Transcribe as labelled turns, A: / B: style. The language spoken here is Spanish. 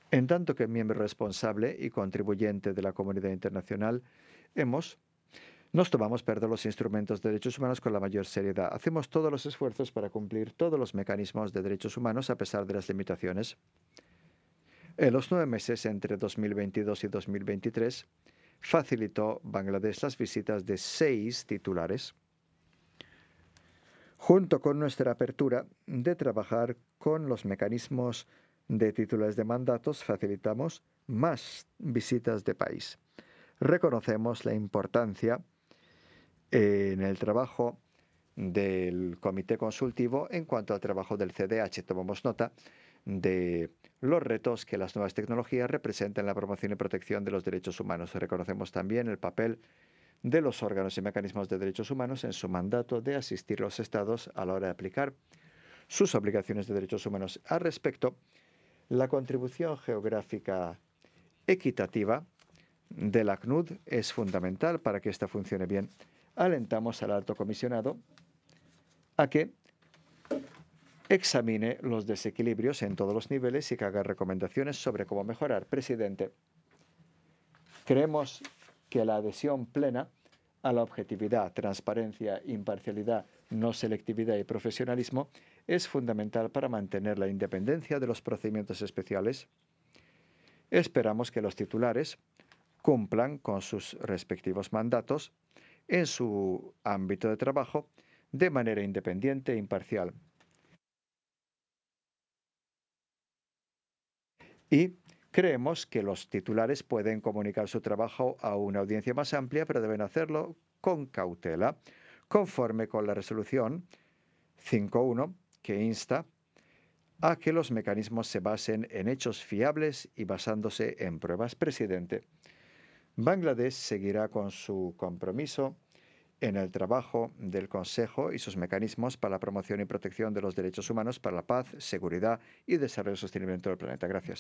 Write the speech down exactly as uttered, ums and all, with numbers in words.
A: En tanto que miembro responsable y contribuyente de la comunidad internacional, hemos nos tomamos, perdón, los instrumentos de derechos humanos con la mayor seriedad. Hacemos todos los esfuerzos para cumplir todos los mecanismos de derechos humanos a pesar de las limitaciones. En los nueve meses entre dos mil veintidós y dos mil veintitrés, facilitó Bangladesh las visitas de seis titulares, junto con nuestra apertura de trabajar con los mecanismos de titulares de mandatos, facilitamos más visitas de país. Reconocemos la importancia en el trabajo del Comité Consultivo en cuanto al trabajo del C D H. Tomamos nota de los retos que las nuevas tecnologías representan en la promoción y protección de los derechos humanos. Reconocemos también el papel de los órganos y mecanismos de derechos humanos en su mandato de asistir a los estados a la hora de aplicar sus obligaciones de derechos humanos. Al respecto, la contribución geográfica equitativa de la C N U D es fundamental para que ésta funcione bien. Alentamos al alto comisionado a que examine los desequilibrios en todos los niveles y que haga recomendaciones sobre cómo mejorar. Presidente, creemos que la adhesión plena a la objetividad, transparencia, imparcialidad, no selectividad y profesionalismo es fundamental para mantener la independencia de los procedimientos especiales. Esperamos que los titulares cumplan con sus respectivos mandatos en su ámbito de trabajo de manera independiente e imparcial. Y creemos que los titulares pueden comunicar su trabajo a una audiencia más amplia, pero deben hacerlo con cautela, conforme con la resolución cinco punto uno, que insta a que los mecanismos se basen en hechos fiables y basándose en pruebas. Presidente, Bangladesh seguirá con su compromiso en el trabajo del Consejo y sus mecanismos para la promoción y protección de los derechos humanos, para la paz, seguridad y desarrollo sostenible en todo el planeta. Gracias.